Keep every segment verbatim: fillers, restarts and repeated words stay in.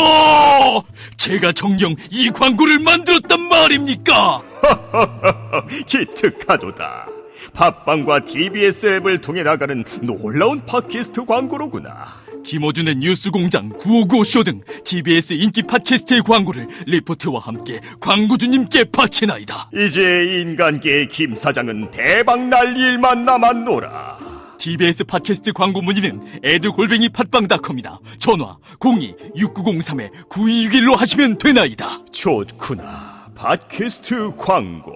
제가 정녕 이 광고를 만들었단 말입니까? 기특하도다. 팟빵과 티비에스 앱을 통해 나가는 놀라운 팟캐스트 광고로구나. 김어준의 뉴스공장, 구오구오 쇼 등 티비에스 인기 팟캐스트의 광고를 리포트와 함께 광고주님께 바치나이다. 이제 인간계의 김 사장은 대박 날 일만 남았노라. 티비에스 팟캐스트 광고 문의는 에드골뱅이 팟빵닷컴이나 전화 공이 육구공삼 구이육일로 하시면 되나이다. 좋구나. 팟캐스트 광고.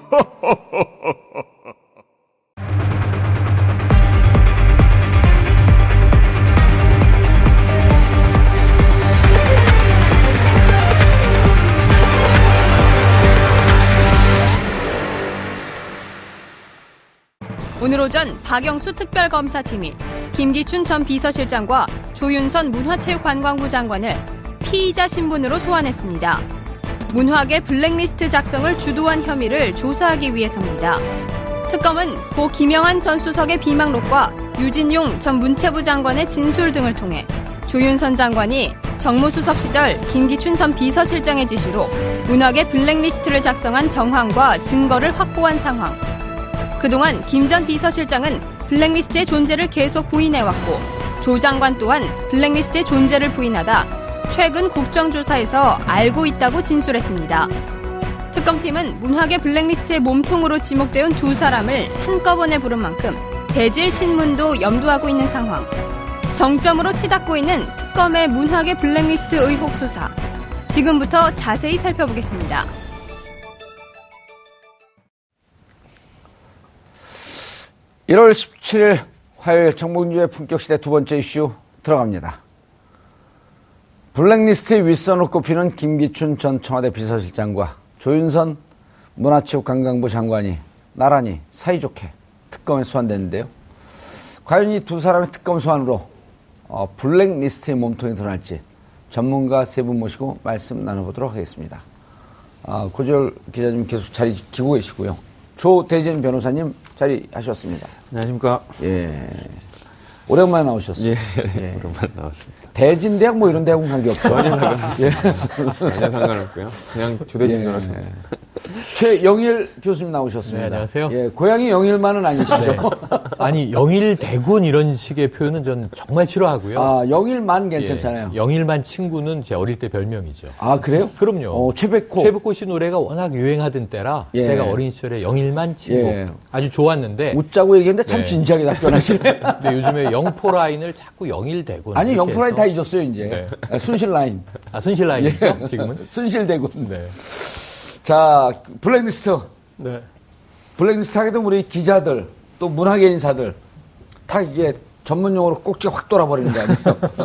오늘 오전 박영수 특별검사팀이 김기춘 전 비서실장과 조윤선 문화체육관광부 장관을 피의자 신분으로 소환했습니다. 문화계 블랙리스트 작성을 주도한 혐의를 조사하기 위해서입니다. 특검은 고 김영한 전 수석의 비망록과 유진용 전 문체부 장관의 진술 등을 통해 조윤선 장관이 정무수석 시절 김기춘 전 비서실장의 지시로 문화계 블랙리스트를 작성한 정황과 증거를 확보한 상황, 그동안 김 전 비서실장은 블랙리스트의 존재를 계속 부인해왔고 조 장관 또한 블랙리스트의 존재를 부인하다 최근 국정조사에서 알고 있다고 진술했습니다. 특검팀은 문화계 블랙리스트의 몸통으로 지목되어 온 두 사람을 한꺼번에 부른 만큼 대질 신문도 염두하고 있는 상황. 정점으로 치닫고 있는 특검의 문화계 블랙리스트 의혹 수사. 지금부터 자세히 살펴보겠습니다. 일월 십칠일 화요일 정봉주의 품격시대 두 번째 이슈 들어갑니다. 블랙리스트의 윗선을 꼽히는 김기춘 전 청와대 비서실장과 조윤선 문화체육관광부 장관이 나란히 사이좋게 특검에 소환됐는데요. 과연 이 두 사람의 특검 소환으로 어, 블랙리스트의 몸통이 드러날지 전문가 세 분 모시고 말씀 나눠보도록 하겠습니다. 아, 고지열 기자님 계속 자리 지키고 계시고요. 조대진 변호사님 자리하셨습니다. 안녕하십니까. 예. 오랜만에 나오셨어요. 예. 예. 오랜만에 나왔습니다. 대진대학 뭐 이런 대학은 관계없죠. 전혀 상관없고요. 예. 전혀 상관없고요. 그냥 조대진 예. 변호사입니다. 최영일 교수님 나오셨습니다. 네, 안녕하세요. 예, 고향이 영일만은 아니시죠? 네. 아니, 영일대군 이런 식의 표현은 저는 정말 싫어하고요. 아, 영일만 괜찮잖아요. 예, 영일만 친구는 제 어릴 때 별명이죠. 아, 그래요? 그럼요. 어, 최백호. 최백호 씨 노래가 워낙 유행하던 때라 예. 제가 어린 시절에 영일만 친구 예. 아주 좋았는데. 웃자고 얘기했는데 참 네. 진지하게 답변하시네. 근데 요즘에 영포라인을 자꾸 영일대군. 아니, 영포라인 다 잊었어요, 이제. 네. 순실라인. 아, 순실라인이죠? 예. 지금은? 순실대군. 네. 자, 블랙리스트. 네. 블랙리스트 하게 되면 우리 기자들, 또 문화계 인사들, 다 이게 전문용어로 꼭지가 확 돌아버리는 거 아니에요?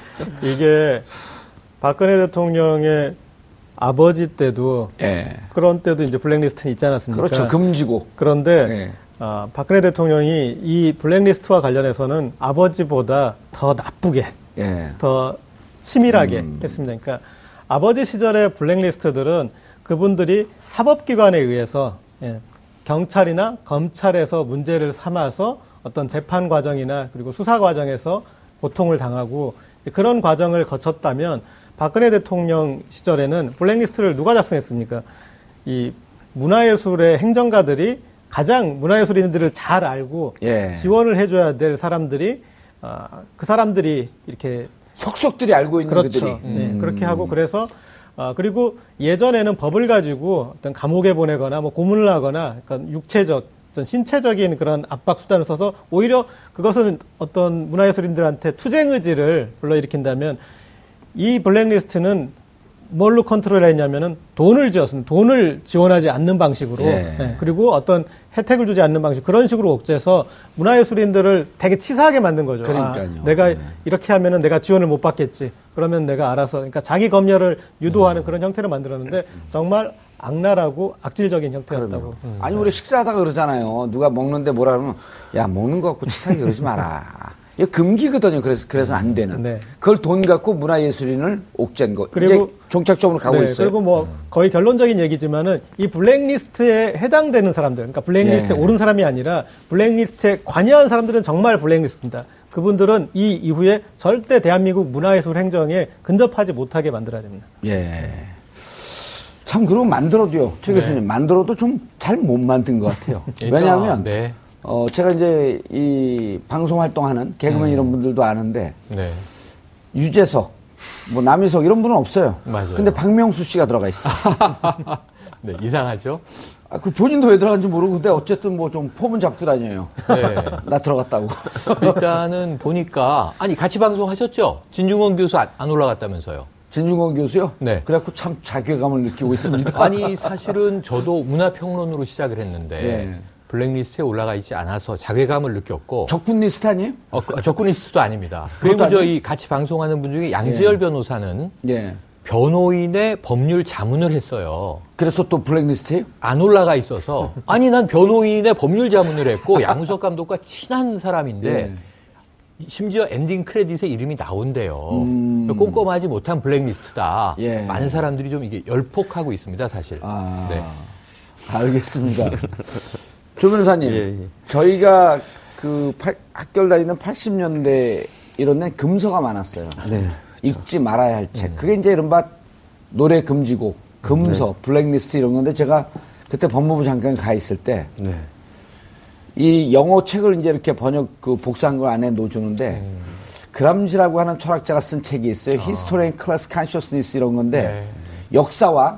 이게 박근혜 대통령의 아버지 때도 예. 그런 때도 이제 블랙리스트는 있지 않았습니까? 그렇죠. 금지고. 그런데 예. 아, 박근혜 대통령이 이 블랙리스트와 관련해서는 아버지보다 더 나쁘게, 예. 더 치밀하게 음. 했습니다. 그러니까 아버지 시절의 블랙리스트들은 그분들이 사법기관에 의해서 예, 경찰이나 검찰에서 문제를 삼아서 어떤 재판 과정이나 그리고 수사 과정에서 고통을 당하고 그런 과정을 거쳤다면 박근혜 대통령 시절에는 블랙리스트를 누가 작성했습니까? 이 문화예술의 행정가들이 가장 문화예술인들을 잘 알고 예. 지원을 해줘야 될 사람들이 어, 그 사람들이 이렇게 속속들이 알고 있는 그렇죠. 그들이. 네, 음. 그렇게 하고 그래서 어, 그리고 예전에는 법을 가지고 어떤 감옥에 보내거나 뭐 고문을 하거나 그러니까 육체적, 어떤 신체적인 그런 압박 수단을 써서 오히려 그것은 어떤 문화예술인들한테 투쟁 의지를 불러일으킨다면 이 블랙리스트는 뭘로 컨트롤했냐면은 돈을 지었습니다. 돈을 지원하지 않는 방식으로 예. 네, 그리고 어떤 혜택을 주지 않는 방식 그런 식으로 옥죄서 문화예술인들을 되게 치사하게 만든 거죠. 그러니까요. 아, 내가 네. 이렇게 하면은 내가 지원을 못 받겠지. 그러면 내가 알아서 그러니까 자기 검열을 유도하는 음. 그런 형태를 만들었는데 정말 악랄하고 악질적인 형태였다고. 음. 아니 우리 식사하다가 그러잖아요. 누가 먹는데 뭐라 그러면 야 먹는 거 갖고 치사하게 그러지 마라. 이거 금기거든요. 그래서 그래서 안 되는. 네. 그걸 돈 갖고 문화예술인을 옥죄는 거. 그리고 이제 종착적으로 가고 네, 있어요. 그리고 뭐 거의 결론적인 얘기지만은 이 블랙리스트에 해당되는 사람들, 그러니까 블랙리스트에 예. 오른 사람이 아니라 블랙리스트에 관여한 사람들은 정말 블랙리스트입니다. 그분들은 이 이후에 절대 대한민국 문화예술 행정에 근접하지 못하게 만들어야 됩니다. 예. 참 그러고 만들어도요. 최 네. 교수님 만들어도 좀 잘 못 만든 것 같아요. 왜냐하면 네. 어, 제가 이제 이 방송 활동하는 개그맨 음. 이런 분들도 아는데 네. 유재석, 뭐 남희석 이런 분은 없어요. 맞아요. 근데 박명수 씨가 들어가 있어요. 네, 이상하죠? 아, 그 본인도 왜 들어간지 모르고 근데 어쨌든 뭐 좀 폼은 잡고 다녀요. 네. 나 들어갔다고. 일단은 보니까, 아니, 같이 방송하셨죠? 진중권 교수 안, 안 올라갔다면서요? 진중권 교수요? 네. 그래갖고 참 자괴감을 느끼고 있습니다. 아니, 사실은 저도 문화평론으로 시작을 했는데, 네. 블랙리스트에 올라가 있지 않아서 자괴감을 느꼈고, 적군 리스트 아니에요? 어, 그, 적군 리스트도 아닙니다. 그리고 그것도 저희 같이 방송하는 분 중에 양지열 예. 변호사는 예. 변호인의 법률 자문을 했어요. 그래서 또 블랙리스트예요? 안 올라가 있어서 아니 난 변호인의 법률 자문을 했고 양우석 감독과 친한 사람인데 예. 심지어 엔딩 크레딧에 이름이 나온대요. 음. 꼼꼼하지 못한 블랙리스트다. 예. 많은 사람들이 좀 이게 열폭하고 있습니다, 사실. 아, 네. 알겠습니다. 조 변호사님, 예, 예. 저희가 그 팔- 학교를 다니는 팔십 년대 이런 데는 금서가 많았어요. 네. 읽지 말아야 할 음. 책. 그게 이제 이른바 노래 금지곡, 금서, 네. 블랙리스트 이런 건데 제가 그때 법무부 장관 가 있을 때 이 네. 영어 책을 이제 이렇게 번역 그 복사한 걸 안에 넣어주는데 음. 그람지라고 하는 철학자가 쓴 책이 있어요. History and Class Consciousness 이런 건데 네. 역사와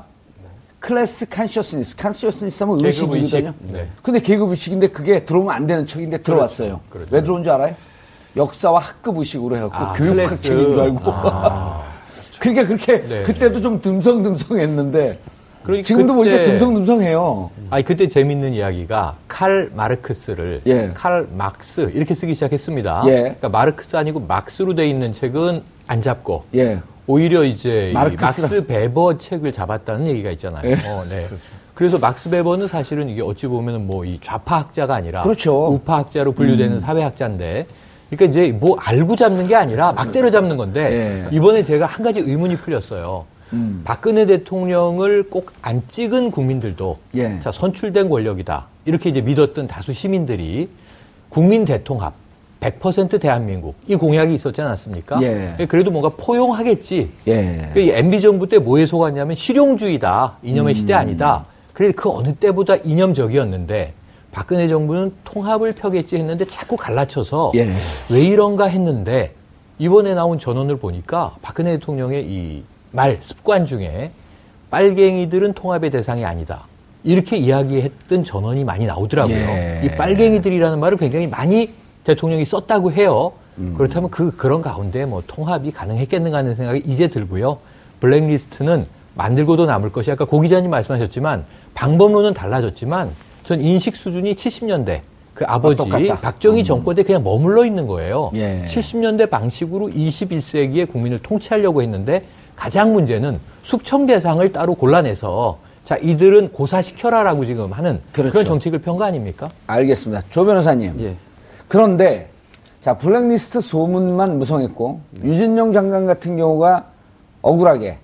클래스 컨셔스니스, 컨셔스니스 하면 계급 의식이거든요. 의식. 네. 근데 계급 의식인데 그게 들어오면 안 되는 책인데 들어왔어요. 그렇죠. 왜 들어온 줄 알아요? 역사와 학급 의식으로 해갖고 아, 교육학 클래스. 책인 줄 알고. 아. 그러니까 그렇게 네. 그때도 좀 듬성듬성했는데 그러니까 지금도 그때- 보니까 듬성듬성해요. 아니 그때 재밌는 이야기가 칼 마르크스를 예. 칼 막스 이렇게 쓰기 시작했습니다. 예. 그러니까 마르크스 아니고 막스로 돼 있는 책은 안 잡고 예. 오히려 이제 이 마르크스라- 막스 베버 책을 잡았다는 얘기가 있잖아요. 예. 어, 네. 그래서 막스 베버는 사실은 이게 어찌 보면은 뭐 이 좌파학자가 아니라 그렇죠. 우파학자로 분류되는 음. 사회학자인데, 그러니까 이제 뭐 알고 잡는 게 아니라 막 때려잡는 건데 예. 이번에 제가 한 가지 의문이 풀렸어요. 음. 박근혜 대통령을 꼭 안 찍은 국민들도 예. 자 선출된 권력이다 이렇게 이제 믿었던 다수 시민들이 국민 대통합 백 퍼센트 대한민국 이 공약이 있었지 않았습니까? 예. 그래도 뭔가 포용하겠지. 예. 그 엠비 정부 때 뭐에 속았냐면 실용주의다. 이념의 음. 시대 아니다. 그래 그 어느 때보다 이념적이었는데 박근혜 정부는 통합을 펴겠지 했는데 자꾸 갈라쳐서 예. 왜 이런가 했는데 이번에 나온 전원을 보니까 박근혜 대통령의 이 말 습관 중에 빨갱이들은 통합의 대상이 아니다. 이렇게 이야기했던 전원이 많이 나오더라고요. 예. 이 빨갱이들이라는 말을 굉장히 많이 대통령이 썼다고 해요. 음. 그렇다면 그, 그런 가운데 뭐 통합이 가능했겠는가 하는 생각이 이제 들고요. 블랙리스트는 만들고도 남을 것이 아까 고 기자님 말씀하셨지만 방법론은 달라졌지만 전 인식 수준이 칠십 년대 그 아버지 똑같다. 박정희 음. 정권 때 그냥 머물러 있는 거예요. 예. 칠십 년대 방식으로 이십일 세기의 국민을 통치하려고 했는데 가장 문제는 숙청 대상을 따로 골라내서 자 이들은 고사시켜라라고 지금 하는 그렇죠. 그런 정책을 편 거 아닙니까? 알겠습니다. 조 변호사님. 예. 그런데 자 블랙리스트 소문만 무성했고 유진용 장관 같은 경우가 억울하게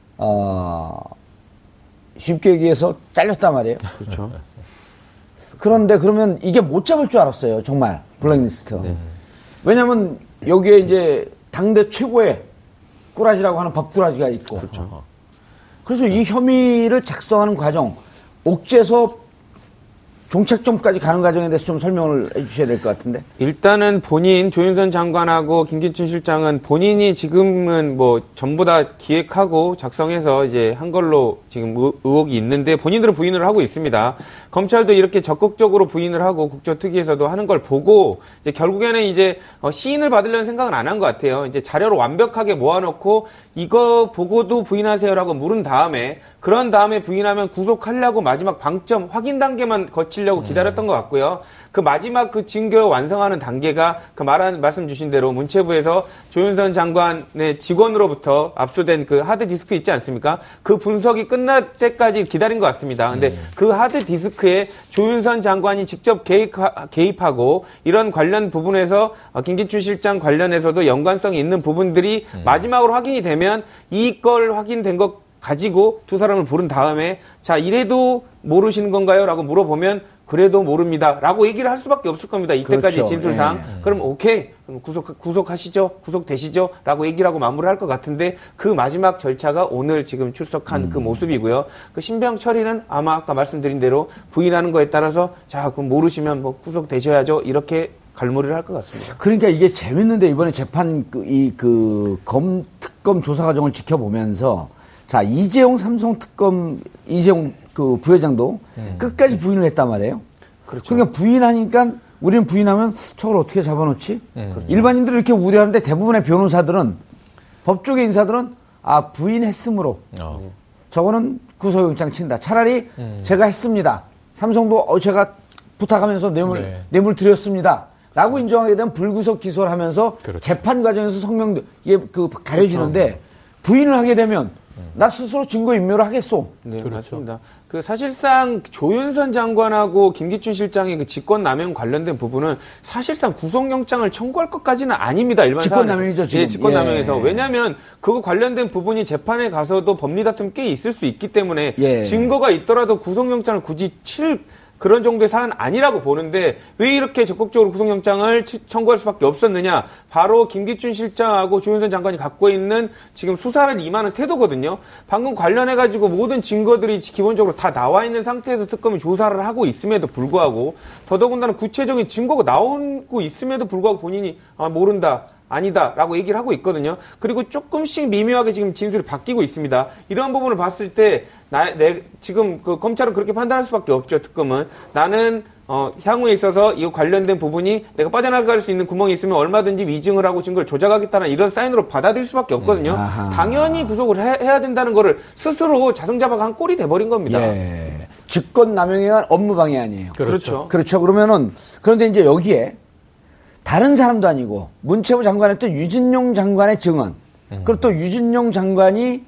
어, 쉽게 얘기해서 잘렸단 말이에요. 그렇죠. 그런데 그러면 이게 못 잡을 줄 알았어요. 정말 블랙리스트. 네. 왜냐하면 여기에 이제 당대 최고의 꾸라지라고 하는 법꾸라지가 있고. 그렇죠. 그래서 이 혐의를 작성하는 과정, 옥죄서 종착점까지 가는 과정에 대해서 좀 설명을 해주셔야 될 것 같은데. 일단은 본인 조윤선 장관하고 김기춘 실장은 본인이 지금은 뭐 전부 다 기획하고 작성해서 이제 한 걸로 지금 의- 의혹이 있는데 본인들은 부인을 하고 있습니다. 검찰도 이렇게 적극적으로 부인을 하고 국조특위에서도 하는 걸 보고 이제 결국에는 이제 어, 시인을 받으려는 생각은 안 한 것 같아요. 이제 자료를 완벽하게 모아놓고 이거 보고도 부인하세요라고 물은 다음에 그런 다음에 부인하면 구속하려고 마지막 방점 확인 단계만 거치려고 기다렸던 것 같고요. 그 마지막 그 증거 완성하는 단계가 그 말한 말씀 주신 대로 문체부에서 조윤선 장관의 직원으로부터 압수된 그 하드 디스크 있지 않습니까? 그 분석이 끝날 때까지 기다린 것 같습니다. 근데 음. 그 하드 디스크에 조윤선 장관이 직접 개입, 개입하고 이런 관련 부분에서 김기춘 실장 관련해서도 연관성이 있는 부분들이 음. 마지막으로 확인이 되면 이걸 확인된 것 가지고 두 사람을 부른 다음에 자 이래도 모르시는 건가요? 라고 물어보면 그래도 모릅니다. 라고 얘기를 할 수밖에 없을 겁니다. 이때까지 그렇죠. 진술상. 예. 그럼 오케이. 그럼 구속, 구속하시죠? 구속되시죠? 라고 얘기를 하고 마무리를 할 것 같은데 그 마지막 절차가 오늘 지금 출석한 음. 그 모습이고요. 그 신병 처리는 아마 아까 말씀드린 대로 부인하는 거에 따라서 자, 그럼 모르시면 뭐 구속되셔야죠. 이렇게 갈무리를 할 것 같습니다. 그러니까 이게 재밌는데 이번에 재판 그, 이, 그, 검, 특검 조사 과정을 지켜보면서 자, 이재용 삼성 특검, 이재용 그 부회장도 음. 끝까지 부인을 했단 말이에요. 그렇죠. 그러니까 부인하니까 우리는 부인하면 저걸 어떻게 잡아놓지? 음. 일반인들은 이렇게 우려하는데 대부분의 변호사들은 법조계 인사들은 아, 부인했으므로 어. 저거는 구속영장 친다. 차라리 음. 제가 했습니다. 삼성도 어, 제가 부탁하면서 뇌물, 네. 뇌물 드렸습니다. 라고 인정하게 되면 불구속 기소를 하면서 그렇죠. 재판 과정에서 성명, 이게 그 가려지는데 그렇죠. 부인을 하게 되면 나 스스로 증거인멸을 하겠소. 네, 그렇죠. 맞습니다. 그 사실상 조윤선 장관하고 김기춘 실장의 그 직권남용 관련된 부분은 사실상 구속영장을 청구할 것까지는 아닙니다. 일반 직권남용이죠, 지금. 예, 직권남용에서. 예. 왜냐하면 그거 관련된 부분이 재판에 가서도 법리 다툼 꽤 있을 수 있기 때문에 예. 증거가 있더라도 구속영장을 굳이 칠 그런 정도의 사안은 아니라고 보는데 왜 이렇게 적극적으로 구속영장을 청구할 수밖에 없었느냐. 바로 김기춘 실장하고 조윤선 장관이 갖고 있는 지금 수사를 임하는 태도거든요. 방금 관련해가지고 모든 증거들이 기본적으로 다 나와 있는 상태에서 특검이 조사를 하고 있음에도 불구하고 더더군다나 구체적인 증거가 나오고 있음에도 불구하고 본인이 아, 모른다. 아니다 라고 얘기를 하고 있거든요. 그리고 조금씩 미묘하게 지금 진술이 바뀌고 있습니다. 이런 부분을 봤을 때 나, 내, 지금 그 검찰은 그렇게 판단할 수밖에 없죠. 특검은 나는 어, 향후에 있어서 이 관련된 부분이 내가 빠져나갈 수 있는 구멍이 있으면 얼마든지 위증을 하고 증거를 조작하겠다는 이런 사인으로 받아들일 수밖에 없거든요. 음, 당연히 구속을 해, 해야 된다는 거를 스스로 자승자박한 한 꼴이 돼버린 겁니다. 예. 직권남용에 의한 업무방해아니에요. 그렇죠. 그렇죠. 그러면은 그런데 이제 여기에 다른 사람도 아니고 문체부 장관의 또 유진용 장관의 증언 음. 그리고 또 유진용 장관이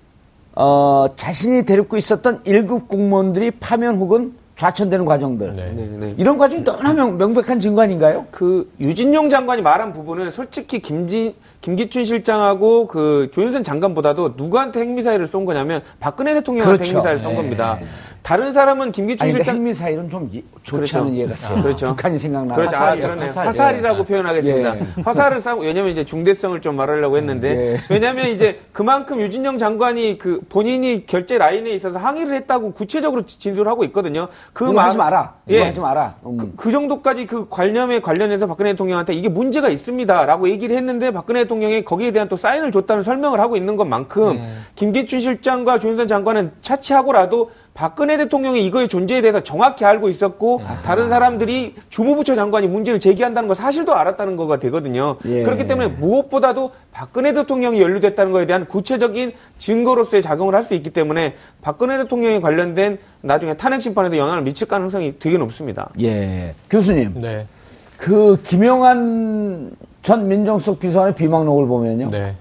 어, 자신이 데리고 있었던 일 급 공무원들이 파면 혹은 좌천되는 과정들 네. 네, 네. 이런 과정이 너무나 명, 명백한 증거 아닌가요? 그 유진용 장관이 말한 부분은 솔직히 김지, 김기춘 실장하고 그 조윤선 장관보다도 누구한테 핵미사일을 쏜 거냐면 박근혜 대통령한테 그렇죠. 핵미사일을 쏜 네. 겁니다. 다른 사람은 김기춘 아니, 실장 핵미사일은 좀 좋지 그렇죠. 않은 예 같아요. 아, 그렇죠. 북한이 생각나는 그렇죠. 화살, 아, 그러네요. 화살. 화살이라고 예. 표현하겠습니다. 예. 화살을 쏴 왜냐면 이제 중대성을 좀 말하려고 했는데 예. 왜냐면 이제 그만큼 유진영 장관이 그 본인이 결제 라인에 있어서 항의를 했다고 구체적으로 진술하고 있거든요. 그 말 하지 마라. 예. 하지 마라. 음. 그, 그 정도까지 그 관념에 관련해서 박근혜 대통령한테 이게 문제가 있습니다라고 얘기를 했는데 박근혜 대통령이 거기에 대한 또 사인을 줬다는 설명을 하고 있는 것만큼 음. 김기춘 실장과 조윤선 장관은 차치하고라도 박근혜 대통령이 이거의 존재에 대해서 정확히 알고 있었고 아하. 다른 사람들이 주무부처 장관이 문제를 제기한다는 거 사실도 알았다는 거가 되거든요. 예. 그렇기 때문에 무엇보다도 박근혜 대통령이 연루됐다는 거에 대한 구체적인 증거로서의 작용을 할 수 있기 때문에 박근혜 대통령에 관련된 나중에 탄핵 심판에도 영향을 미칠 가능성이 되게 높습니다. 예, 교수님. 네. 그 김영한 전 민정수석 비서관의 비망록을 보면요. 네.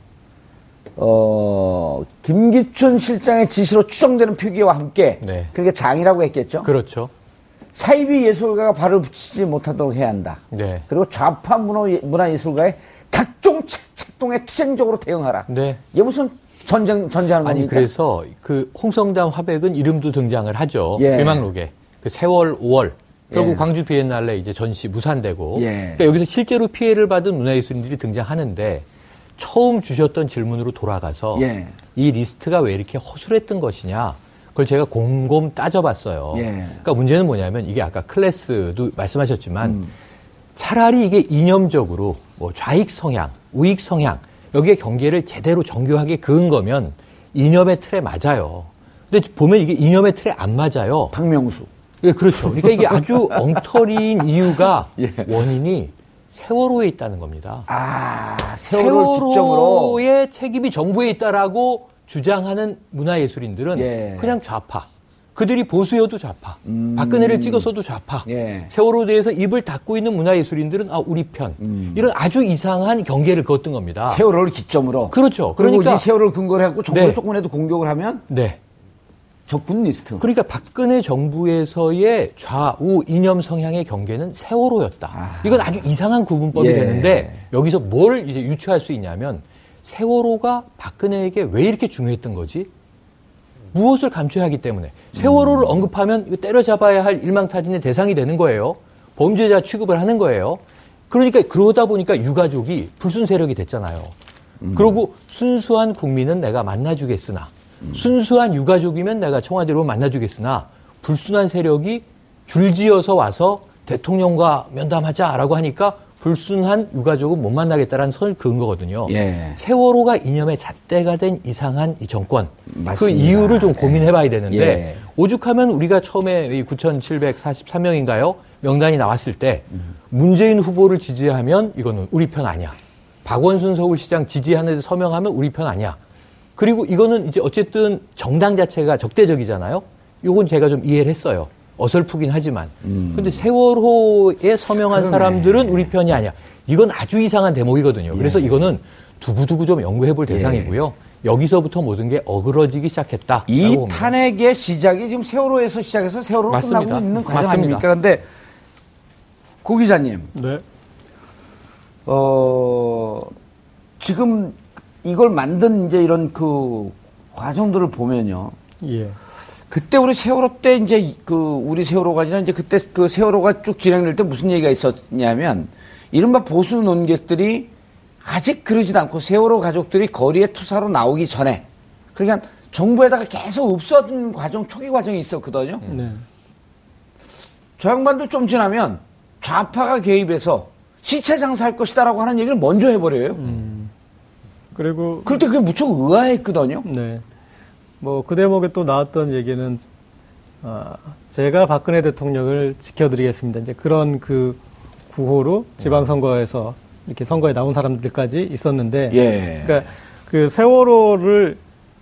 어, 김기춘 실장의 지시로 추정되는 표기와 함께 네. 그러니까 장이라고 했겠죠. 그렇죠. 사이비 예술가가 발을 붙이지 못하도록 해야 한다. 네. 그리고 좌파 문화, 문화예술가의 각종 책동에 투쟁적으로 대응하라. 네. 이게 무슨 전쟁 전쟁하는 아니 겁니까? 그래서 그 홍성담 화백은 이름도 등장을 하죠. 예. 비망록에 그 세월 오월 결국 예. 광주 비엔날레 이제 전시 무산되고 예. 그러니까 여기서 실제로 피해를 받은 문화예술인들이 등장하는데. 처음 주셨던 질문으로 돌아가서 예. 이 리스트가 왜 이렇게 허술했던 것이냐 그걸 제가 곰곰 따져봤어요. 예. 그러니까 문제는 뭐냐면 이게 아까 클래스도 말씀하셨지만 음. 차라리 이게 이념적으로 뭐 좌익 성향, 우익 성향 여기에 경계를 제대로 정교하게 그은 거면 이념의 틀에 맞아요. 근데 보면 이게 이념의 틀에 안 맞아요. 박명수. 예, 그렇죠. 그러니까 이게 아주 엉터리인 이유가 예. 원인이 세월호에 있다는 겁니다. 아, 세월호를 기점으로 세월호의 책임이 정부에 있다라고 주장하는 문화예술인들은 예. 그냥 좌파. 그들이 보수여도 좌파. 음. 박근혜를 찍었어도 좌파. 예. 세월호에 대해서 입을 닫고 있는 문화예술인들은 아 우리 편. 음. 이런 아주 이상한 경계를 그었던 겁니다. 세월호를 기점으로. 그렇죠. 그리고 그러니까 이 세월호를 근거로 해갖고 정부를 네. 조금이라도 공격을 하면 네. 적군 리스트. 그러니까 박근혜 정부에서의 좌우 이념 성향의 경계는 세월호였다. 아. 이건 아주 이상한 구분법이 예. 되는데 여기서 뭘 이제 유추할 수 있냐면 세월호가 박근혜에게 왜 이렇게 중요했던 거지? 무엇을 감춰야 하기 때문에 세월호를 음. 언급하면 이거 때려잡아야 할 일망타진의 대상이 되는 거예요. 범죄자 취급을 하는 거예요. 그러니까 그러다 보니까 유가족이 불순 세력이 됐잖아요. 음. 그리고 순수한 국민은 내가 만나주겠으나 음. 순수한 유가족이면 내가 청와대로 만나주겠으나 불순한 세력이 줄지어서 와서 대통령과 면담하자라고 하니까 불순한 유가족은 못 만나겠다라는 선을 그은 거거든요. 예. 세월호가 이념의 잣대가 된 이상한 이 정권. 맞습니다. 그 이유를 좀 고민해봐야 되는데 예. 오죽하면 우리가 처음에 구천칠백사십삼 명인가요? 명단이 나왔을 때 음. 문재인 후보를 지지하면 이거는 우리 편 아니야. 박원순 서울시장 지지하는 데 서명하면 우리 편 아니야. 그리고 이거는 이제 어쨌든 정당 자체가 적대적이잖아요. 요건 제가 좀 이해를 했어요. 어설프긴 하지만. 음. 근데 세월호에 서명한 그러네. 사람들은 우리 편이 아니야. 이건 아주 이상한 대목이거든요. 예. 그래서 이거는 두고두고 좀 연구해 볼 대상이고요. 예. 여기서부터 모든 게 어그러지기 시작했다. 이 탄핵의 시작이 지금 세월호에서 시작해서 세월호로 끝나고 있는 과정 맞습니다. 아닙니까? 그런데 고 기자님. 네. 어, 지금 이걸 만든 이제 이런 그 과정들을 보면요. 예. 그때 우리 세월호 때 이제 그 우리 세월호가 아니라 이제 그때 그 세월호가 쭉 진행될 때 무슨 얘기가 있었냐면 이른바 보수 논객들이 아직 그러지도 않고 세월호 가족들이 거리에 투사로 나오기 전에 그러니까 정부에다가 계속 읍소하던 과정 초기 과정이 있었거든요. 네. 저 양반도 좀 지나면 좌파가 개입해서 시체 장사할 것이다라고 하는 얘기를 먼저 해버려요. 음. 그리고 그럴 때 그게 무척 의아했거든요. 네. 뭐 그 대목에 또 나왔던 얘기는 아, 제가 박근혜 대통령을 지켜드리겠습니다. 이제 그런 그 구호로 지방선거에서 이렇게 선거에 나온 사람들까지 있었는데, 예. 그러니까 그 세월호를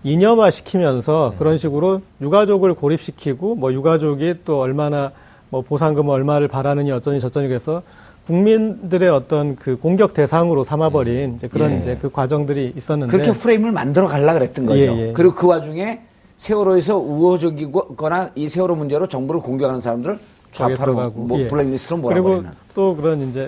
이념화시키면서 그런 식으로 유가족을 고립시키고 뭐 유가족이 또 얼마나 뭐 보상금 얼마를 바라느니 어쩌니 저쩌니 그래서 국민들의 어떤 그 공격 대상으로 삼아버린 이제 그런 예. 이제 그 과정들이 있었는데 그렇게 프레임을 만들어 가려고 그랬던 거죠. 예, 예. 그리고 그 와중에 세월호에서 우호적이거나 이 세월호 문제로 정부를 공격하는 사람들을 좌파로 뭐 예. 블랙리스트로 몰아버리는. 그리고 또 그런 이제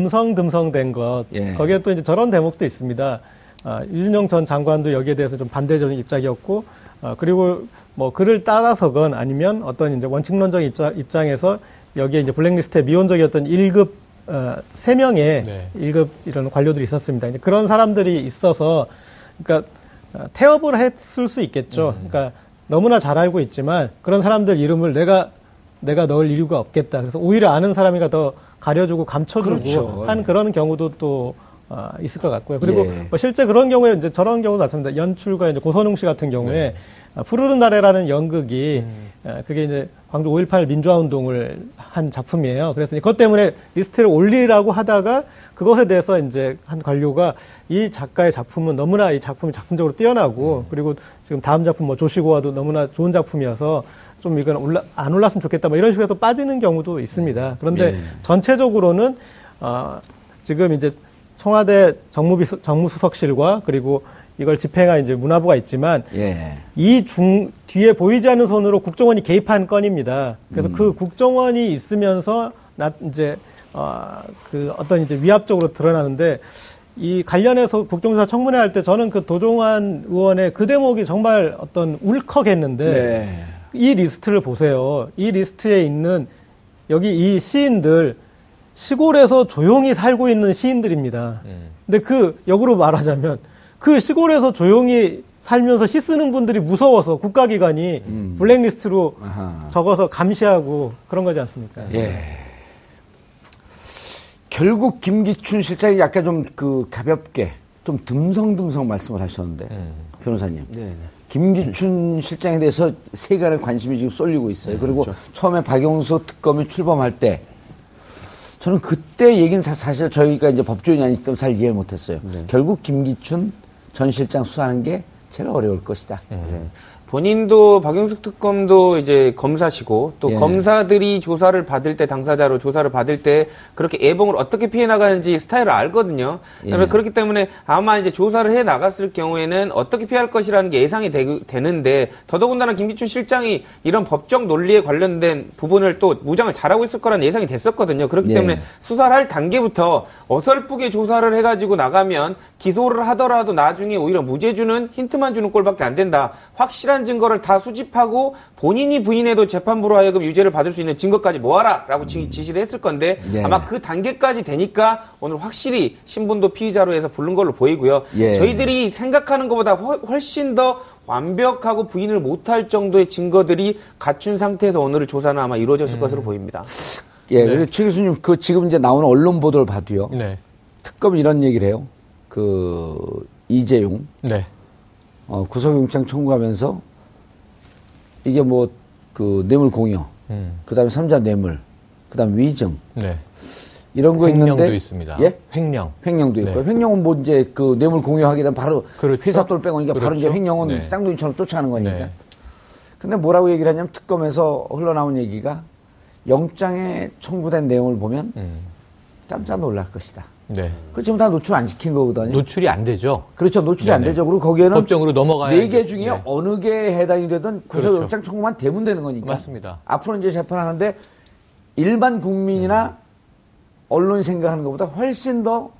듬성듬성된 것 예. 거기에 또 이제 저런 대목도 있습니다. 아, 유준영 전 장관도 여기에 대해서 좀 반대적인 입장이었고, 아, 그리고 뭐 그를 따라서건 아니면 어떤 이제 원칙론적 입장, 입장에서 여기에 이제 블랙리스트에 미온적이었던 일 급 어, 세 명의 네. 일 급 이런 관료들이 있었습니다. 이제 그런 사람들이 있어서, 그러니까 어, 태업을 했을 수 있겠죠. 음. 그러니까 너무나 잘 알고 있지만 그런 사람들 이름을 내가 내가 넣을 이유가 없겠다. 그래서 오히려 아는 사람이가 더 가려주고 감춰주고 그렇죠. 한 그런 경우도 또 어, 있을 것 같고요. 그리고 예. 뭐 실제 그런 경우에 이제 저런 경우도 나타납니다. 연출가 이제 고선웅 씨 같은 경우에 네. 어, 푸르른 날에라는 연극이 음. 어, 그게 이제 광주 오일팔 민주화 운동을 한 작품이에요. 그래서 그것 때문에 리스트를 올리라고 하다가 그것에 대해서 이제 한 관료가 이 작가의 작품은 너무나 이 작품이 작품적으로 뛰어나고 음. 그리고 지금 다음 작품 뭐 조시고와도 너무나 좋은 작품이어서 좀 이건 올라 안 올랐으면 좋겠다 뭐 이런 식으로 해서 빠지는 경우도 있습니다. 그런데 예. 전체적으로는 어, 지금 이제 청와대 정무비서, 정무수석실과 그리고 이걸 집행한 이제 문화부가 있지만 예. 이 중 뒤에 보이지 않는 손으로 국정원이 개입한 건입니다. 그래서 음. 그 국정원이 있으면서 나 이제 어, 그 어떤 이제 위압적으로 드러나는데 이 관련해서 국정조사 청문회 할 때 저는 그 도종환 의원의 그 대목이 정말 어떤 울컥했는데 네. 이 리스트를 보세요. 이 리스트에 있는 여기 이 시인들 시골에서 조용히 살고 있는 시인들입니다. 음. 근데 그 역으로 말하자면 그 시골에서 조용히 살면서 시 쓰는 분들이 무서워서 국가기관이 음. 블랙리스트로 아하. 적어서 감시하고 그런 거지 않습니까? 예. 결국 김기춘 실장이 약간 좀 그 가볍게 좀 듬성듬성 말씀을 하셨는데 음. 변호사님. 네네. 김기춘 실장에 대해서 세간의 관심이 지금 쏠리고 있어요. 네, 그리고 그렇죠. 처음에 박영수 특검이 출범할 때 저는 그때 얘기는 사실 저희가 이제 법조인이 아니기 때문에 잘 이해를 못했어요. 네. 결국 김기춘 전 실장 수사하는 게 제일 어려울 것이다. 네. 본인도 박영숙 특검도 이제 검사시고 또 예. 검사들이 조사를 받을 때 당사자로 조사를 받을 때 그렇게 예봉을 어떻게 피해 나가는지 스타일을 알거든요. 예. 그렇기 때문에 아마 이제 조사를 해 나갔을 경우에는 어떻게 피할 것이라는 게 예상이 되, 되는데 더더군다나 김기춘 실장이 이런 법적 논리에 관련된 부분을 또 무장을 잘하고 있을 거라는 예상이 됐었거든요. 그렇기 예. 때문에 수사를 할 단계부터 어설프게 조사를 해가지고 나가면 기소를 하더라도 나중에 오히려 무죄 주는 힌트만 주는 꼴밖에 안 된다. 확실한 확실한 증거를 다 수집하고 본인이 부인해도 재판부로 하여금 유죄를 받을 수 있는 증거까지 모아라라고 지, 지시를 했을 건데 예. 아마 그 단계까지 되니까 오늘 확실히 신분도 피의자로 해서 부른 걸로 보이고요. 예. 저희들이 생각하는 것보다 훨, 훨씬 더 완벽하고 부인을 못할 정도의 증거들이 갖춘 상태에서 오늘 조사는 아마 이루어졌을 음. 것으로 보입니다. 예, 네. 그리고 최 교수님, 그 지금 이제 나오는 언론 보도를 봐도요. 네. 특검이 이런 얘기를 해요. 그 이재용 네. 어, 구속영장 청구하면서 이게 뭐 그 뇌물 공여, 음. 그다음에 삼자 뇌물, 그다음 위증 네. 이런 거 횡령도 있는데 있습니다. 예? 횡령. 횡령도 있고 네. 횡령은 뭐 이제 그 뇌물 공여하게 되면 바로 그렇죠. 회사 돈을 빼고니까 바로 그렇죠. 이제 횡령은 네. 쌍둥이처럼 쫓아가는 거니까. 네. 근데 뭐라고 얘기를 하냐면 특검에서 흘러나온 얘기가 영장에 청구된 내용을 보면 음. 깜짝 놀랄 것이다. 네. 그 지금 다 노출 안 시킨 거거든요. 노출이 안 되죠. 그렇죠. 노출이 안 네네. 되죠. 그리고 거기에는 법정으로 넘어가야 네 개 이제- 중에 네. 어느 개에 해당이 되든 구속영장 그렇죠. 청구만 되면 되는 거니까. 맞습니다. 앞으로 이제 재판하는데 일반 국민이나 언론이 생각하는 것보다 훨씬 더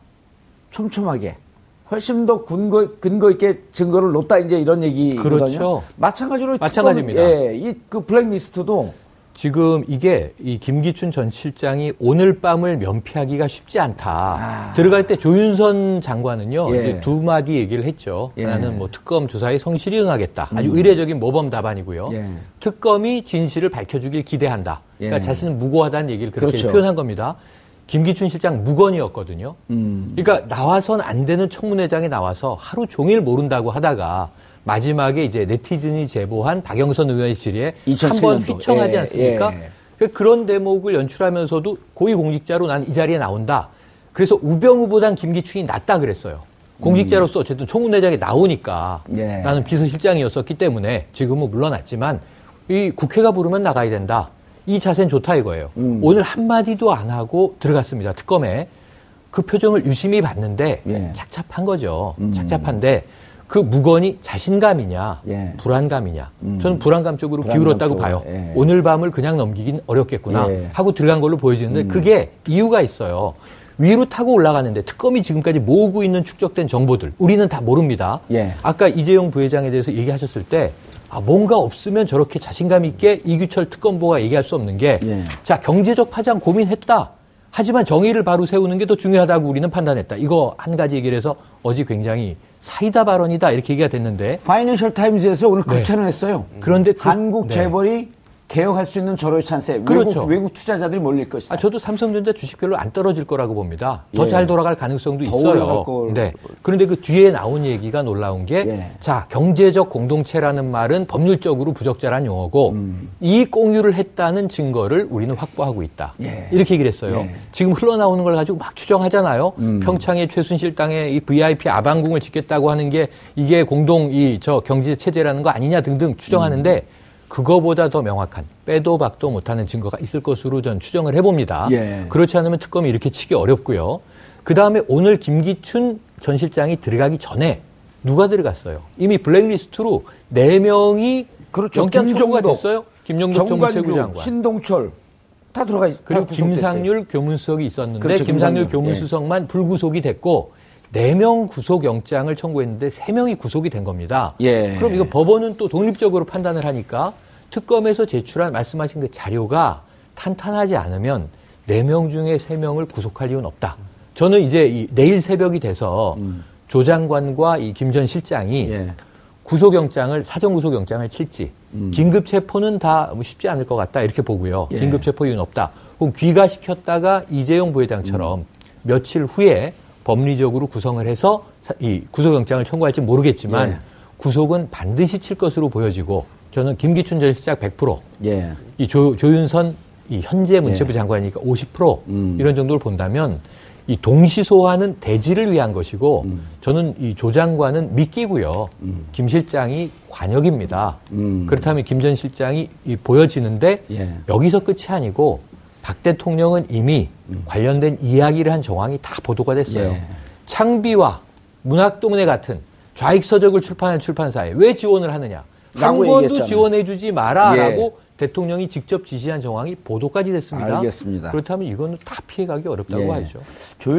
촘촘하게, 훨씬 더 근거, 근거 있게 증거를 놓다 이제 이런 얘기거든요. 그렇죠. 마찬가지로 마찬가지입니다. 특검, 예, 이 그 블랙리스트도 지금 이게 이 김기춘 전 실장이 오늘 밤을 면피하기가 쉽지 않다. 들어갈 때 조윤선 장관은요, 예. 이제 두 마디 얘기를 했죠. 예. 하나는 뭐 특검 조사에 성실히 응하겠다. 아주 의례적인 모범 답안이고요. 예. 특검이 진실을 밝혀주길 기대한다. 그러니까 예. 자신은 무고하다는 얘기를 그렇게 그렇죠. 표현한 겁니다. 김기춘 실장 무건이었거든요. 음. 그러니까 나와선 안 되는 청문회장에 나와서 하루 종일 모른다고 하다가 마지막에 이제 네티즌이 제보한 박영선 의원의 질의에 이천칠 한 년도. 번 휘청하지 예, 않습니까? 예. 그런 대목을 연출하면서도 고위공직자로 난 이 자리에 나온다. 그래서 우병우보단 김기춘이 낫다 그랬어요. 공직자로서 어쨌든 청문회장에 나오니까 예. 나는 비서실장이었었기 때문에 지금은 물러났지만 이 국회가 부르면 나가야 된다. 이 자세는 좋다 이거예요. 음. 오늘 한마디도 안 하고 들어갔습니다. 특검에. 그 표정을 유심히 봤는데 예. 착잡한 거죠. 음. 착잡한데 그 무건이 자신감이냐 예. 불안감이냐. 음. 저는 불안감 쪽으로 불안감 기울었다고 쪽으로, 봐요. 예. 오늘 밤을 그냥 넘기긴 어렵겠구나 예. 하고 들어간 걸로 보여지는데 음. 그게 이유가 있어요. 위로 타고 올라가는데 특검이 지금까지 모으고 있는 축적된 정보들 우리는 다 모릅니다. 예. 아까 이재용 부회장에 대해서 얘기하셨을 때 아, 뭔가 없으면 저렇게 자신감 있게 이규철 특검보가 얘기할 수 없는 게 예. 자, 경제적 파장 고민했다. 하지만 정의를 바로 세우는 게 더 중요하다고 우리는 판단했다. 이거 한 가지 얘기를 해서 어제 굉장히 사이다 발언이다 이렇게 얘기가 됐는데 파이낸셜 타임즈에서 오늘 네. 극찬을 했어요. 그런데 그- 한국 네. 재벌이 개혁할 수 있는 절호의 찬스에 그렇죠. 외국, 외국 투자자들이 몰릴 것이다. 아, 저도 삼성전자 주식 별로 안 떨어질 거라고 봅니다. 더 예. 잘 돌아갈 가능성도 더 있어요. 올라갈 걸. 네. 그런데 그 뒤에 나온 얘기가 놀라운 게, 예. 자, 경제적 공동체라는 말은 법률적으로 부적절한 용어고, 음. 이익 공유를 했다는 증거를 우리는 확보하고 있다. 예. 이렇게 얘기를 했어요. 예. 지금 흘러나오는 걸 가지고 막 추정하잖아요. 음. 평창에 최순실 땅에 이 브이아이피 아방궁을 짓겠다고 하는 게 이게 공동 이 저 경제 체제라는 거 아니냐 등등 추정하는데, 음. 그거보다 더 명확한 빼도 박도 못하는 증거가 있을 것으로 전 추정을 해봅니다. 예. 그렇지 않으면 특검이 이렇게 치기 어렵고요. 그다음에 오늘 김기춘 전 실장이 들어가기 전에 누가 들어갔어요? 이미 블랙리스트로 네 명이 그렇죠. 영장 청구가 김종덕, 됐어요. 김영덕 정무체부 정관주, 장관. 신동철 다 들어가 있 그리고 다 구속됐어요. 김상률 교문수석이 있었는데 그렇죠, 김상률 김상률. 교문수석만 불구속이 됐고 네 명 구속 영장을 청구했는데 세 명이 구속이 된 겁니다. 예. 그럼 이거 법원은 또 독립적으로 판단을 하니까 특검에서 제출한 말씀하신 그 자료가 탄탄하지 않으면 네 명 중에 세 명을 구속할 이유는 없다. 저는 이제 이 내일 새벽이 돼서 음. 조 장관과 이 김 전 실장이 예. 구속영장을 사전 구속영장을 칠지 음. 긴급 체포는 다 쉽지 않을 것 같다 이렇게 보고요. 예. 긴급 체포 이유는 없다. 그럼 귀가시켰다가 이재용 부회장처럼 음. 며칠 후에 법리적으로 구성을 해서 사- 이 구속영장을 청구할지 모르겠지만 예. 구속은 반드시 칠 것으로 보여지고 저는 김기춘 전 실장 백 퍼센트 예. 이 조, 조윤선 이 현재 문체부 예. 장관이니까 오십 퍼센트 음. 이런 정도를 본다면 이 동시소화는 대지를 위한 것이고 음. 저는 이 조 장관은 미끼고요. 음. 김 실장이 관역입니다. 음. 그렇다면 김 전 실장이 이 보여지는데 예. 여기서 끝이 아니고 박 대통령은 이미 관련된 이야기를 한 정황이 다 보도가 됐어요. 예. 창비와 문학동네 같은 좌익 서적을 출판한 출판사에 왜 지원을 하느냐? 한 라고 번도 얘기했잖아요. 지원해주지 마라라고 예. 대통령이 직접 지시한 정황이 보도까지 됐습니다. 알겠습니다. 그렇다면 이거는 다 피해가기 어렵다고 예. 하죠.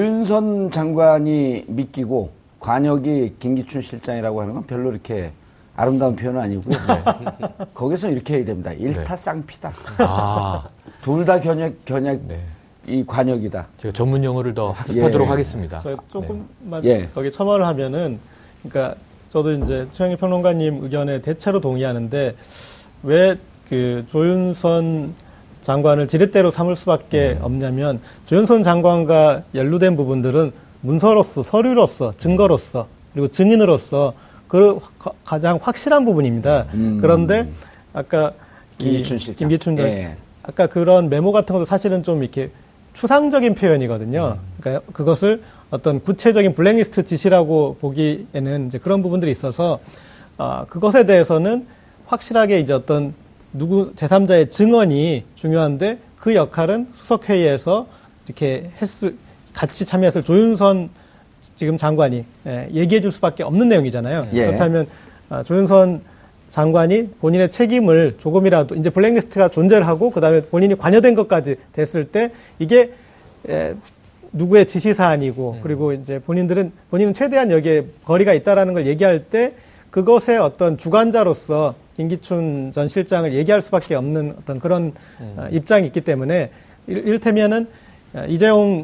조윤선 장관이 믿기고 관역이 김기춘 실장이라고 하는 건 별로 이렇게 아름다운 표현은 아니고요. 네. 거기서 이렇게 해야 됩니다. 일타쌍피다. 아. 둘 다 견역, 견역, 네. 이 관역이다. 제가 전문 용어를 더 학습하도록 예. 하겠습니다. 저 조금만 네. 예. 거기 첨언을 하면은, 그러니까 저도 이제 최영일 평론가님 의견에 대체로 동의하는데 왜 그 조윤선 장관을 지렛대로 삼을 수밖에 음. 없냐면 조윤선 장관과 연루된 부분들은 문서로서, 서류로서, 증거로서, 그리고 증인으로서 그 가장 확실한 부분입니다. 음. 그런데 아까 김기춘 실장, 김기춘 전 예. 아까 그런 메모 같은 것도 사실은 좀 이렇게 추상적인 표현이거든요. 음. 그러니까 그것을 어떤 구체적인 블랙리스트 지시라고 보기에는 이제 그런 부분들이 있어서 아, 그것에 대해서는 확실하게 이제 어떤 누구 제삼자의 증언이 중요한데 그 역할은 수석회의에서 이렇게 했을 같이 참여했을 조윤선 지금 장관이 예, 얘기해 줄 수밖에 없는 내용이잖아요. 예. 그렇다면 아, 조윤선 장관이 본인의 책임을 조금이라도 이제 블랙리스트가 존재를 하고 그다음에 본인이 관여된 것까지 됐을 때 이게 에, 누구의 지시사안이고 음. 그리고 이제 본인들은 본인은 최대한 여기에 거리가 있다라는 걸 얘기할 때 그것의 어떤 주관자로서 김기춘 전 실장을 얘기할 수밖에 없는 어떤 그런 음. 어, 입장이 있기 때문에 일, 이를테면은 이재용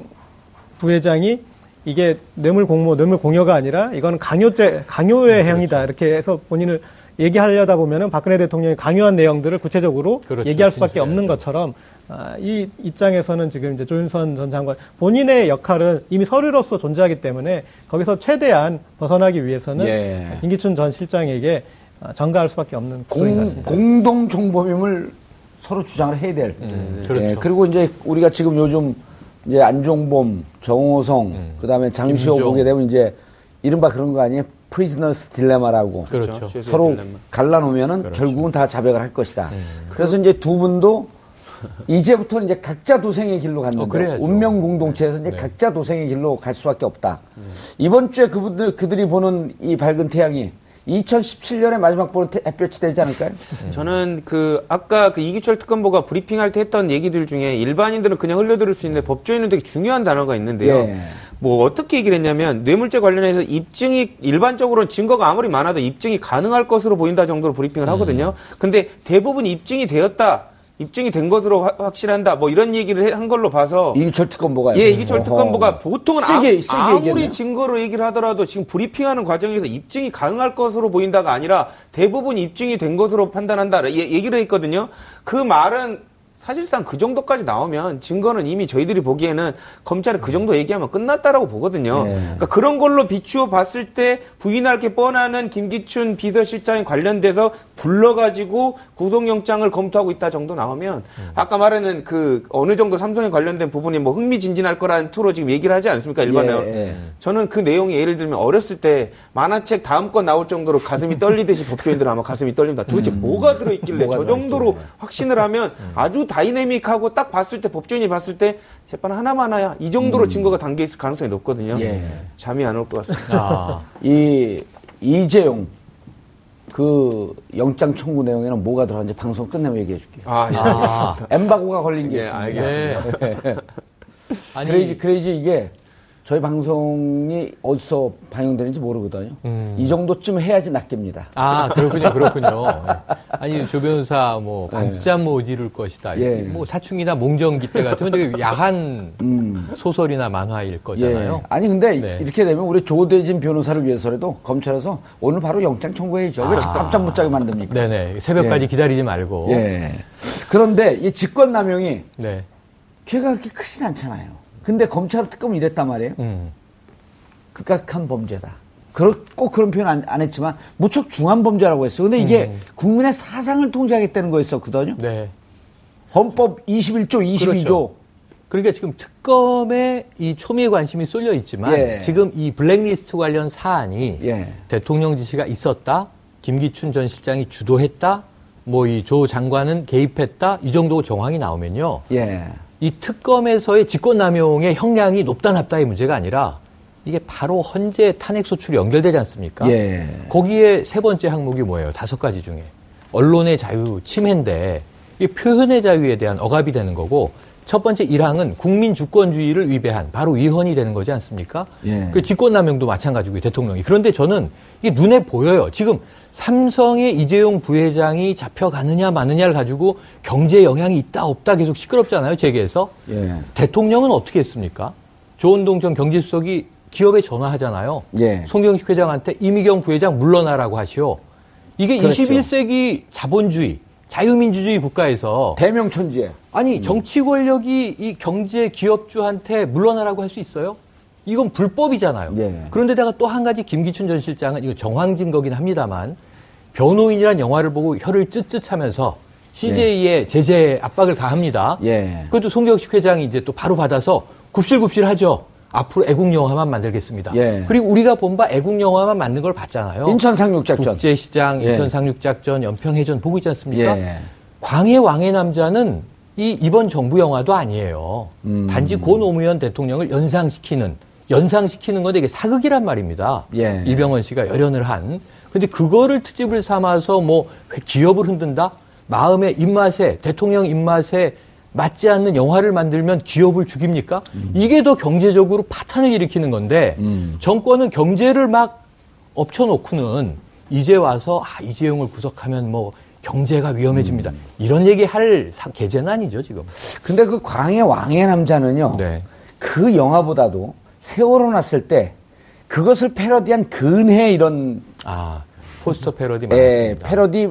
부회장이 이게 뇌물 공모, 뇌물 공여가 아니라 이거는 강요죄, 강요의 음, 행위다. 그렇죠. 이렇게 해서 본인을 얘기하려다 보면은 박근혜 대통령이 강요한 내용들을 구체적으로 그렇죠. 얘기할 수밖에 진실해야죠. 없는 것처럼 아, 이 입장에서는 지금 이제 조윤선 전 장관 본인의 역할은 이미 서류로서 존재하기 때문에 거기서 최대한 벗어나기 위해서는 예. 김기춘 전 실장에게 전가할 수밖에 없는 구조인 것 같습니다. 공동 정범임을 서로 주장을 해야 될. 음, 그렇죠. 예, 그리고 이제 우리가 지금 요즘 이제 안종범, 정호성, 음. 그다음에 장시호 김종. 보게 되면 이제 이른바 그런 거 아니에요? 프리즈너스 딜레마라고. 그렇죠. 서로 딜레마. 갈라놓으면은 그렇죠. 결국은 다 자백을 할 것이다. 음. 그래서 이제 두 분도 이제부터는 이제 각자 도생의 길로 갔는데 어, 운명 공동체에서 이제 네. 각자 도생의 길로 갈 수밖에 없다. 음. 이번 주에 그분들 그들이 보는 이 밝은 태양이 이천십칠 년에 마지막 보는 햇볕이 되지 않을까요? 음. 저는 그 아까 그 이기철 특검보가 브리핑할 때 했던 얘기들 중에 일반인들은 그냥 흘려들을 수 있는데 법조인은 되게 중요한 단어가 있는데요. 예. 뭐 어떻게 얘기를 했냐면 뇌물죄 관련해서 입증이 일반적으로는 증거가 아무리 많아도 입증이 가능할 것으로 보인다 정도로 브리핑을 하거든요. 음. 근데 대부분 입증이 되었다. 입증이 된 것으로 화, 확실한다. 뭐 이런 얘기를 한 걸로 봐서 이기철 특검보가요. 예, 이기철 특검보가 보통은 세게, 세게 아, 아무리 얘기했네요. 증거로 얘기를 하더라도 지금 브리핑하는 과정에서 입증이 가능할 것으로 보인다가 아니라 대부분 입증이 된 것으로 판단한다. 예, 얘기를 했거든요. 그 말은 사실상 그 정도까지 나오면 증거는 이미 저희들이 보기에는 검찰이 그 정도 얘기하면 끝났다라고 보거든요. 네. 그러니까 그런 걸로 비추어 봤을 때 부인할 게 뻔하는 김기춘 비서실장에 관련돼서 불러가지고 구속영장을 검토하고 있다 정도 나오면 음. 아까 말하는 그 어느 정도 삼성에 관련된 부분이 뭐 흥미진진할 거라는 투로 지금 얘기를 하지 않습니까? 일반은. 예, 예. 저는 그 내용이 예를 들면 어렸을 때 만화책 다음 건 나올 정도로 가슴이 떨리듯이 법조인들은 아마 가슴이 떨린다. 도대체 음. 뭐가 들어있길래 뭐가 저 정도로 들어있길래. 확신을 하면 음. 아주 다이내믹하고 딱 봤을 때 법조인이 봤을 때 재판 하나만 하야 이 정도로 음. 증거가 담겨 있을 가능성이 높거든요. 예. 잠이 안 올 것 같습니다. 아. 이 이재용 그 영장 청구 내용에는 뭐가 들어갔는지 방송 끝내면 얘기해 줄게요. 아, 예. 아. 엠바고가 걸린 게 예, 있습니다. 알겠습니다. 아니, 크레이지, 크레이지 이게 저희 방송이 어디서 방영되는지 모르거든요. 음. 이 정도쯤 해야지 낚입니다. 아, 그렇군요, 그렇군요. 아니, 조 변호사, 뭐, 밤잠 못 이룰 것이다. 예. 뭐, 사춘기나 몽정기 때 같으면 되게 야한 음. 소설이나 만화일 거잖아요. 예. 아니, 근데 네. 이렇게 되면 우리 조대진 변호사를 위해서라도 검찰에서 오늘 바로 영장 청구해야죠. 아. 왜 깜짝 못 자게 만듭니까? 네네. 새벽까지 예. 기다리지 말고. 예. 그런데 이 직권남용이 네. 죄가 그렇게 크진 않잖아요. 근데 검찰 특검은 이랬단 말이에요. 음. 극악한 범죄다. 꼭 그런 표현 안, 안 했지만 무척 중한 범죄라고 했어요. 근데 이게 음. 국민의 사상을 통제하겠다는 거였었거든요. 네. 헌법 이십일 조, 이십이 조. 그렇죠. 그러니까 지금 특검에 이 초미의 관심이 쏠려 있지만 예. 지금 이 블랙리스트 관련 사안이 예. 대통령 지시가 있었다. 김기춘 전 실장이 주도했다. 뭐 이 조 장관은 개입했다. 이 정도 정황이 나오면요. 예. 이 특검에서의 직권남용의 형량이 높다 낮다의 문제가 아니라 이게 바로 헌재 탄핵 소출이 연결되지 않습니까? 예. 거기에 세 번째 항목이 뭐예요? 다섯 가지 중에. 언론의 자유 침해인데 이게 표현의 자유에 대한 억압이 되는 거고 첫 번째 일 항은 국민 주권주의를 위배한 바로 위헌이 되는 거지 않습니까? 예. 그 직권남용도 마찬가지고요, 대통령이. 그런데 저는 이게 눈에 보여요. 지금 삼성의 이재용 부회장이 잡혀가느냐 마느냐를 가지고 경제에 영향이 있다 없다 계속 시끄럽잖아요, 재계에서. 예. 대통령은 어떻게 했습니까? 조원동 전 경제수석이 기업에 전화하잖아요. 예. 송경식 회장한테 이미경 부회장 물러나라고 하시오. 이게 그렇죠. 이십일 세기 자본주의, 자유민주주의 국가에서 대명천지에. 아니 정치 권력이 이 경제 기업주한테 물러나라고 할 수 있어요? 이건 불법이잖아요. 예. 그런데다가 또 한 가지 김기춘 전 실장은 이거 정황진 거긴 합니다만 변호인이란 영화를 보고 혀를 쯧쯧하면서 씨제이에 예. 제재 압박을 가합니다. 예. 그것도 송경식 회장이 이제 또 바로 받아서 굽실굽실하죠. 앞으로 애국 영화만 만들겠습니다. 예. 그리고 우리가 본 바 애국 영화만 만든 걸 봤잖아요. 인천 상륙작전. 국제시장, 예. 인천 상륙작전, 연평해전 보고 있지 않습니까? 예. 광해 왕의 남자는 이 이번 정부 영화도 아니에요. 음. 단지 고 노무현 대통령을 연상시키는 연상시키는 건데 이게 사극이란 말입니다. 예. 이병헌 씨가 열연을 한. 근데 그거를 트집을 삼아서 뭐 기업을 흔든다? 마음의 입맛에 대통령 입맛에 맞지 않는 영화를 만들면 기업을 죽입니까? 음. 이게 더 경제적으로 파탄을 일으키는 건데 음. 정권은 경제를 막 엎쳐놓고는 이제 와서 아, 이재용을 구속하면 뭐 경제가 위험해집니다. 음. 이런 얘기 할 계제는 아니죠, 지금. 근데 그 광해 왕의 남자는요. 네. 그 영화보다도 세월호 났을 때 그것을 패러디한 근해 이런 아, 포스터 패러디 예, 많았습니다. 패러디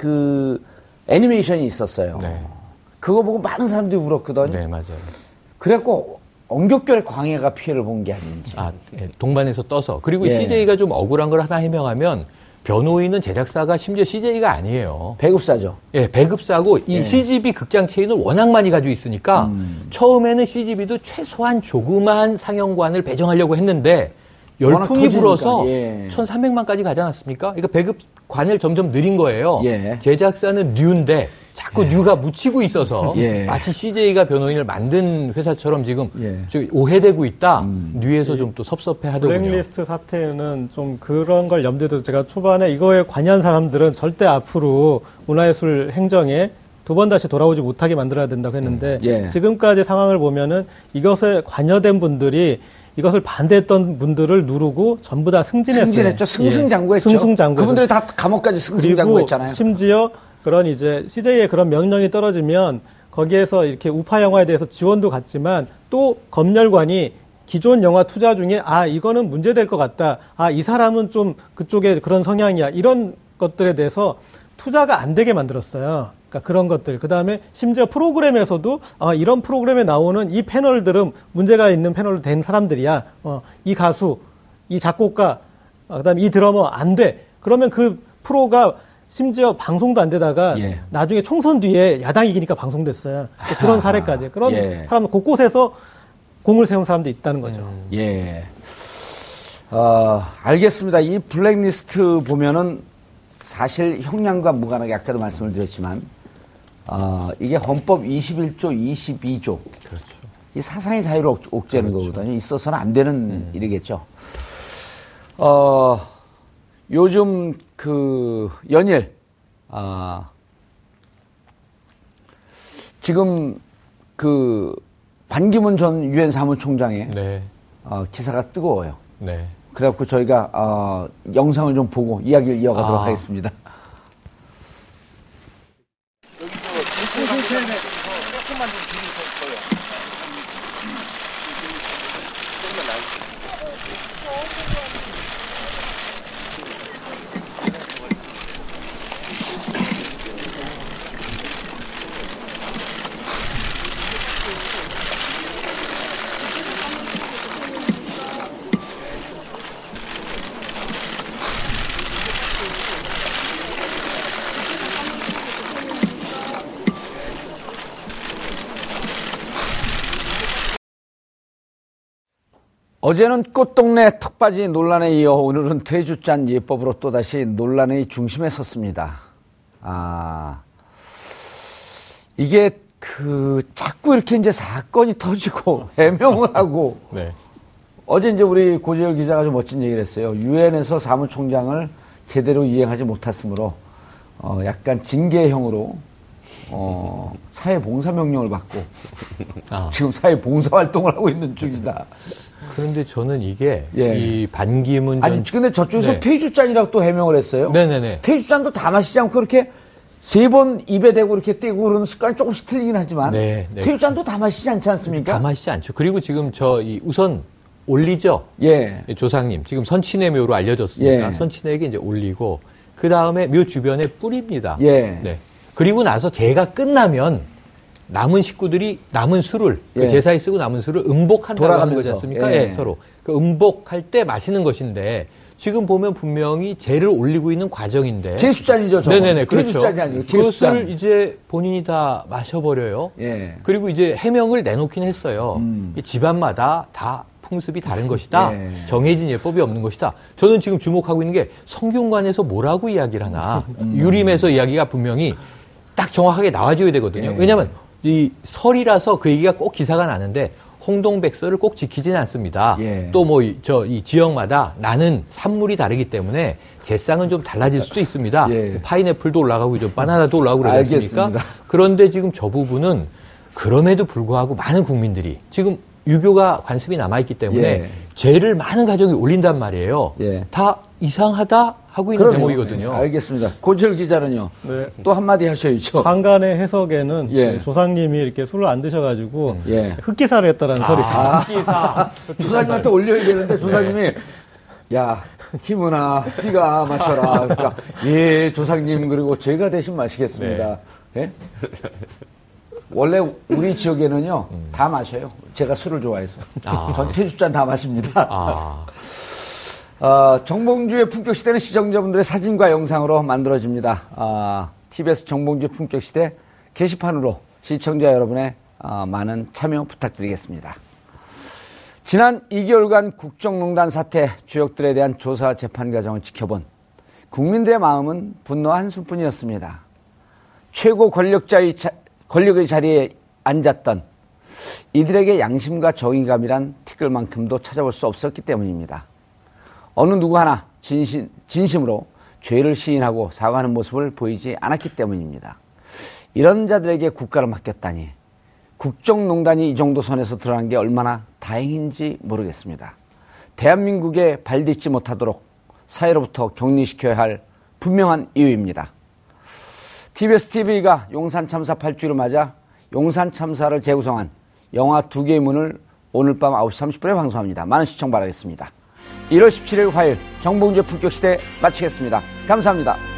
그 애니메이션이 있었어요. 네. 그거 보고 많은 사람들이 울었거든요. 네, 맞아요. 그래갖고 엄격결에 광해가 피해를 본 게 아닌지. 아, 예, 동반해서 떠서. 그리고 예. 씨제이가 좀 억울한 걸 하나 해명하면 변호인은 제작사가 심지어 씨제이가 아니에요. 배급사죠. 예, 배급사고 이 예. 씨지비 극장 체인을 워낙 많이 가지고 있으니까 음. 처음에는 씨지비도 최소한 조그만 상영관을 배정하려고 했는데 워낙 열풍이 터지니까, 불어서 예. 천삼백만까지 가지 않았습니까? 그러니까 배급관을 점점 늘린 거예요. 예. 제작사는 뉴인데 자꾸 예. 뉴가 묻히고 있어서 예. 마치 씨제이가 변호인을 만든 회사처럼 지금 예. 저기 오해되고 있다. 음. 뉴에서 좀 또 섭섭해 하더군요. 블랙리스트 사태는 좀 그런 걸 염두에 둬서 제가 초반에 이거에 관여한 사람들은 절대 앞으로 문화예술 행정에 두 번 다시 돌아오지 못하게 만들어야 된다고 했는데 음. 예. 지금까지 상황을 보면은 이것에 관여된 분들이 이것을 반대했던 분들을 누르고 전부 다 승진했어요. 승진했죠. 승승장구했죠. 예. 승승장구. 그분들이 다 감옥까지 승승장구했잖아요. 그리고 심지어 그런 이제 씨제이의 그런 명령이 떨어지면 거기에서 이렇게 우파 영화에 대해서 지원도 갔지만 또 검열관이 기존 영화 투자 중에 아 이거는 문제될 것 같다. 아 이 사람은 좀 그쪽에 그런 성향이야. 이런 것들에 대해서 투자가 안 되게 만들었어요. 그러니까 그런 것들. 그다음에 심지어 프로그램에서도 아 이런 프로그램에 나오는 이 패널들은 문제가 있는 패널로 된 사람들이야. 어, 이 가수, 이 작곡가, 어, 그다음에 이 드러머 안 돼. 그러면 그 프로가 심지어 방송도 안 되다가 예. 나중에 총선 뒤에 야당이 이기니까 방송됐어요. 그런 사례까지. 그런 예. 사람 곳곳에서 공을 세운 사람도 있다는 거죠. 음. 예. 어, 알겠습니다. 이 블랙리스트 보면은 사실 형량과 무관하게 아까도 말씀을 드렸지만, 어, 이게 헌법 이십일조, 이십이조. 그렇죠. 이 사상의 자유를 옥, 옥죄는 그렇죠. 거거든요. 있어서는 안 되는 음. 일이겠죠. 어, 요즘 그 연일, 아, 지금 그 반기문 전 유엔 사무총장의 네. 어, 기사가 뜨거워요. 네. 그래갖고 저희가 어, 영상을 좀 보고 이야기를 이어가도록 아. 하겠습니다. 어제는 꽃동네 턱받이 논란에 이어 오늘은 퇴주잔 예법으로 또다시 논란의 중심에 섰습니다. 아, 이게 그 자꾸 이렇게 이제 사건이 터지고 해명을 하고 네. 어제 이제 우리 고재열 기자가 좀 멋진 얘기를 했어요. 유엔에서 사무총장을 제대로 이행하지 못했으므로 어, 약간 징계형으로 어, 사회봉사명령을 받고 아. 지금 사회 봉사활동을 하고 있는 중이다. 그런데 저는 이게 예. 이 반기문 전 아니 근데 저쪽에서 네. 퇴주잔이라고 또 해명을 했어요. 네네네. 퇴주잔도 다 마시지 않고 그렇게 세 번 입에 대고 이렇게 떼고 그러는 습관이 조금씩 틀리긴 하지만 네, 네. 퇴주잔도 다 마시지 않지 않습니까? 다 마시지 않죠. 그리고 지금 저 이 우선 올리죠. 예. 조상님 지금 선친의 묘로 알려졌으니까 예. 선친에게 이제 올리고 그 다음에 묘 주변에 뿌립니다. 예. 네. 그리고 나서 제가 끝나면 남은 식구들이 남은 술을 예. 그 제사에 쓰고 남은 술을 음복한다고 하는 돌아가면서. 거지 않습니까? 예. 예, 서로 그 음복할 때 마시는 것인데 지금 보면 분명히 제를 올리고 있는 과정인데 제수잔이죠. 저거. 네네네 그렇죠. 퇴주잔이 아니고 그것을 제수잔. 이제 본인이 다 마셔버려요. 예. 그리고 이제 해명을 내놓긴 했어요. 음. 이 집안마다 다 풍습이 다른 것이다. 예. 정해진 예법이 없는 것이다. 저는 지금 주목하고 있는 게 성균관에서 뭐라고 이야기를 하나. 음. 유림에서 이야기가 분명히 딱 정확하게 나와줘야 되거든요. 예. 왜냐하면 이 설이라서 그 얘기가 꼭 기사가 나는데 홍동백서를 꼭 지키지는 않습니다. 예. 또 뭐 저 이 지역마다 나는 산물이 다르기 때문에 제상은 좀 달라질 수도 있습니다. 예. 파인애플도 올라가고 좀 바나나도 올라가고 그러지 않습니까? 알겠습니다. 그런데 지금 저 부분은 그럼에도 불구하고 많은 국민들이 지금 유교가 관습이 남아있기 때문에 예. 죄를 많은 가정이 올린단 말이에요. 예. 다 이상하다 하고 있는 그럼요. 대목이거든요. 예, 알겠습니다. 고철 기자는요. 네. 또 한마디 하셔야죠. 한간의 해석에는 예. 조상님이 이렇게 술을 안 드셔가지고 예. 흑기사를 했다라는 설이 있습니다. 기사. 조사님한테 올려야 되는데 조사님이 야 김은아 네가 마셔라. 그러니까 예 조상님 그리고 제가 대신 마시겠습니다. 예? 원래 우리 지역에는요 다 마셔요. 제가 술을 좋아해서 아. 전 퇴주잔 다 마십니다. 아, 어, 정봉주의 품격시대는 시청자분들의 사진과 영상으로 만들어집니다. 어, 티비에스 정봉주의 품격시대 게시판으로 시청자 여러분의 어, 많은 참여 부탁드리겠습니다. 지난 이 개월간 국정농단 사태 주역들에 대한 조사 재판 과정을 지켜본 국민들의 마음은 분노 한숨뿐이었습니다. 최고 권력자의 자, 권력의 자리에 앉았던 이들에게 양심과 정의감이란 티끌만큼도 찾아볼 수 없었기 때문입니다. 어느 누구 하나 진심, 진심으로 죄를 시인하고 사과하는 모습을 보이지 않았기 때문입니다. 이런 자들에게 국가를 맡겼다니 국정농단이 이 정도 선에서 드러난 게 얼마나 다행인지 모르겠습니다. 대한민국에 발딛지 못하도록 사회로부터 격리시켜야 할 분명한 이유입니다. 티비에스 티비가 용산 참사 팔 주기를 맞아 용산 참사를 재구성한 영화 두 개의 문을 오늘 밤 아홉 시 삼십 분에 방송합니다. 많은 시청 바라겠습니다. 일월 십칠일 화요일 정봉주의 품격시대 마치겠습니다. 감사합니다.